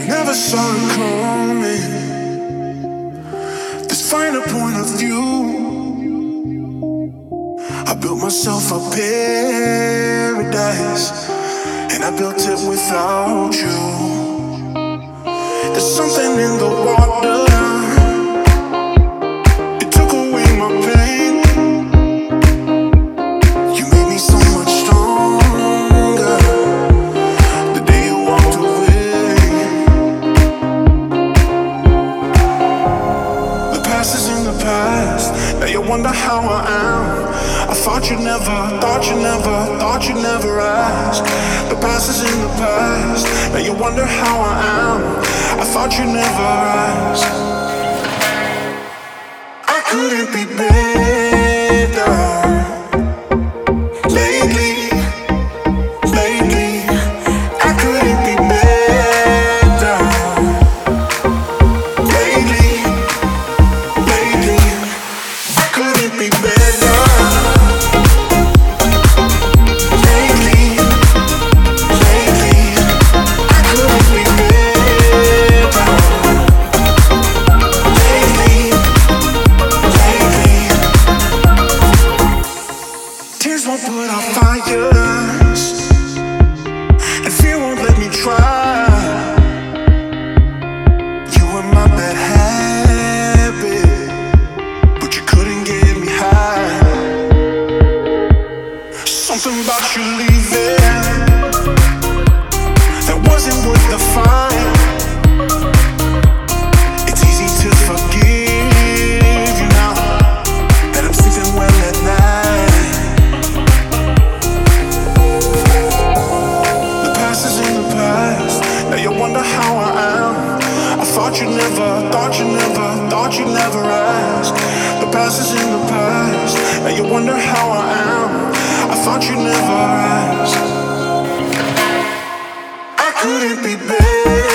Never saw it coming. This finer point of view. I built myself a paradise, and I built it without you. There's something in the water. It took away my pain. You made me so much stronger the day you walked away. The past is in the past. Now you wonder how I am. I thought you'd never ask. The past is in the past. Now you wonder how I am. I thought you'd never ask. I couldn't be better. Lately, I couldn't be better. Lately, I couldn't be better. Won't put out fires, and fear won't let me try. You were my bad habit, but you couldn't get me high. Something about you leaving that wasn't worth the fight. It's easy to forgive you now that I'm sleeping well at night. Now you wonder how I am. I thought you'd never ask. The past is in the past. Now you wonder how I am. I thought you'd never ask. I couldn't be better.